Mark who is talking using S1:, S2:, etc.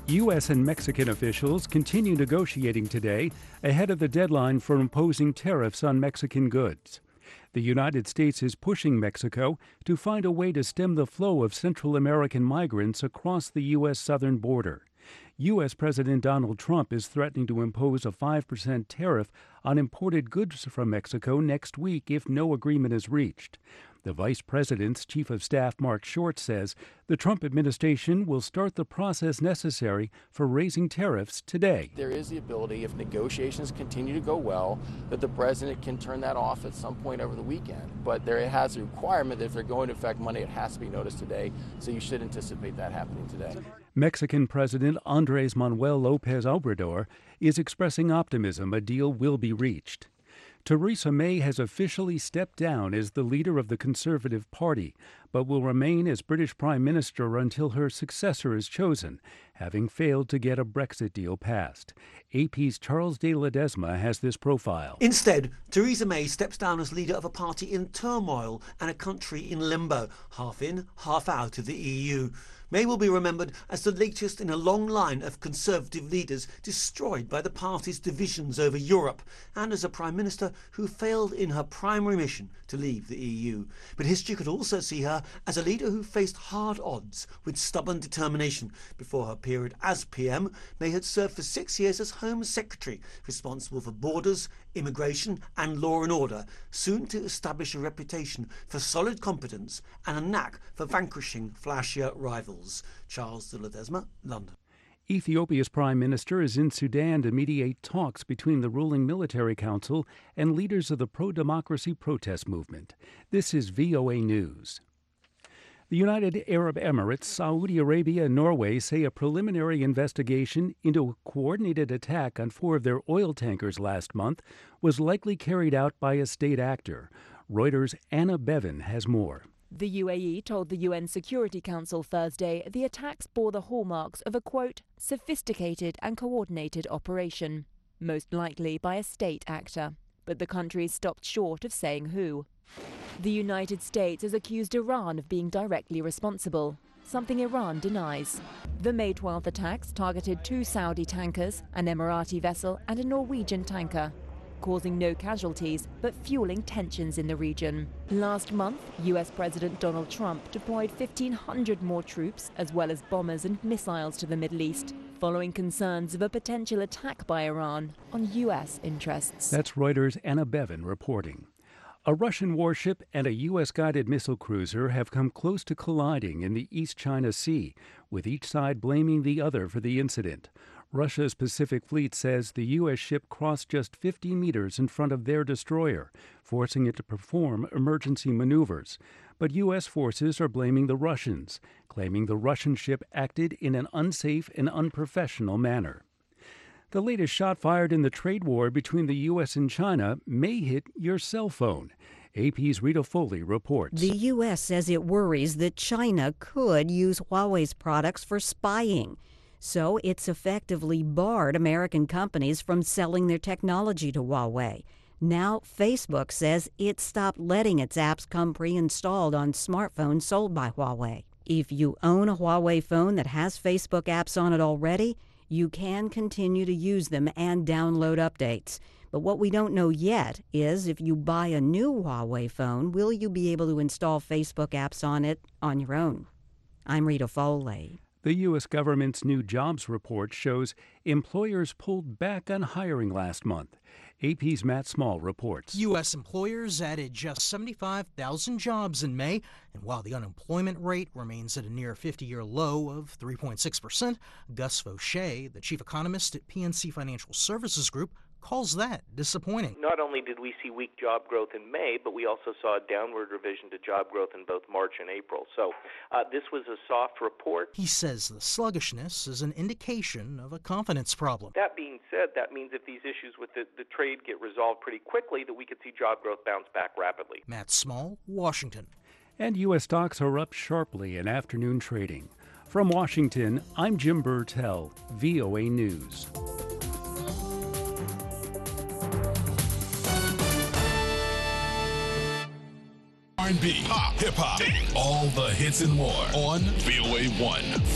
S1: U.S. and Mexican officials continue negotiating today ahead of the deadline for imposing tariffs on Mexican goods. The United States is pushing Mexico to find a way to stem the flow of Central American migrants across the U.S. southern border. U.S. President Donald Trump is threatening to impose a 5% tariff on imported goods from Mexico next week if no agreement is reached. The Vice President's Chief of Staff, Mark Short, says the Trump administration will start the process necessary for raising tariffs today.
S2: There is the ability, if negotiations continue to go well, that the president can turn that off at some point over the weekend. But there has a requirement that if they're going to affect money, it has to be noticed today. So you should anticipate that happening today.
S1: Mexican President Andrés Manuel López Obrador is expressing optimism a deal will be reached. Theresa May has officially stepped down as the leader of the Conservative Party, but will remain as British Prime Minister until her successor is chosen, having failed to get a Brexit deal passed. AP's Charles de Ledesma has this profile.
S3: Instead, Theresa May steps down as leader of a party in turmoil and a country in limbo, half in, half out of the EU. May will be remembered as the latest in a long line of Conservative leaders destroyed by the party's divisions over Europe, and as a Prime Minister who failed in her primary mission to leave the EU. But history could also see her as a leader who faced hard odds with stubborn determination. Before her period as PM, May had served for 6 years as Home Secretary, responsible for borders, immigration and law and order, soon to establish a reputation for solid competence and a knack for vanquishing flashier rivals. Charles de Ledesma, London.
S1: Ethiopia's prime minister is in Sudan to mediate talks between the ruling military council and leaders of the pro-democracy protest movement. This is VOA News. The United Arab Emirates, Saudi Arabia, and Norway say a preliminary investigation into a coordinated attack on 4 of their oil tankers last month was likely carried out by a state actor. Reuters' Anna Bevan has more.
S4: The UAE told the UN Security Council Thursday the attacks bore the hallmarks of a, quote, sophisticated and coordinated operation, most likely by a state actor. But the country stopped short of saying who. The United States has accused Iran of being directly responsible, something Iran denies. The May 12th attacks targeted 2 Saudi tankers, an Emirati vessel and a Norwegian tanker, causing no casualties but fueling tensions in the region. Last month, US President Donald Trump deployed 1,500 more troops as well as bombers and missiles to the Middle East, following concerns of a potential attack by Iran on US interests.
S1: That's Reuters' Anna Bevan reporting. A Russian warship and a U.S. guided missile cruiser have come close to colliding in the East China Sea, with each side blaming the other for the incident. Russia's Pacific Fleet says the U.S. ship crossed just 50 meters in front of their destroyer, forcing it to perform emergency maneuvers. But U.S. forces are blaming the Russians, claiming the Russian ship acted in an unsafe and unprofessional manner. The latest shot fired in the trade war between the U.S. and China may hit your cell phone. AP's Rita Foley reports.
S5: The U.S. says it worries that China could use Huawei's products for spying. So it's effectively barred American companies from selling their technology to Huawei. Now Facebook says it stopped letting its apps come pre-installed on smartphones sold by Huawei. If you own a Huawei phone that has Facebook apps on it already, you can continue to use them and download updates. But what we don't know yet is if you buy a new Huawei phone, will you be able to install Facebook apps on it on your own? I'm Rita Foley.
S1: The U.S. government's new jobs report shows employers pulled back on hiring last month. AP's Matt Small reports.
S6: U.S. employers added just 75,000 jobs in May, and while the unemployment rate remains at a near 50-year low of 3.6%, Gus Fauché, the chief economist at PNC Financial Services Group, calls that disappointing.
S7: Not only did we see weak job growth in May, but we also saw a downward revision to job growth in both March and April. So this was a soft report.
S6: He says the sluggishness is an indication of a confidence problem.
S7: That being said, that means if these issues with the trade get resolved pretty quickly, that we could see job growth bounce back rapidly.
S6: Matt Small, Washington.
S1: And U.S. stocks are up sharply in afternoon trading. From Washington, I'm Jim Burtell, VOA News.
S8: R&B, pop, hip-hop, all the hits and more on VOA 1.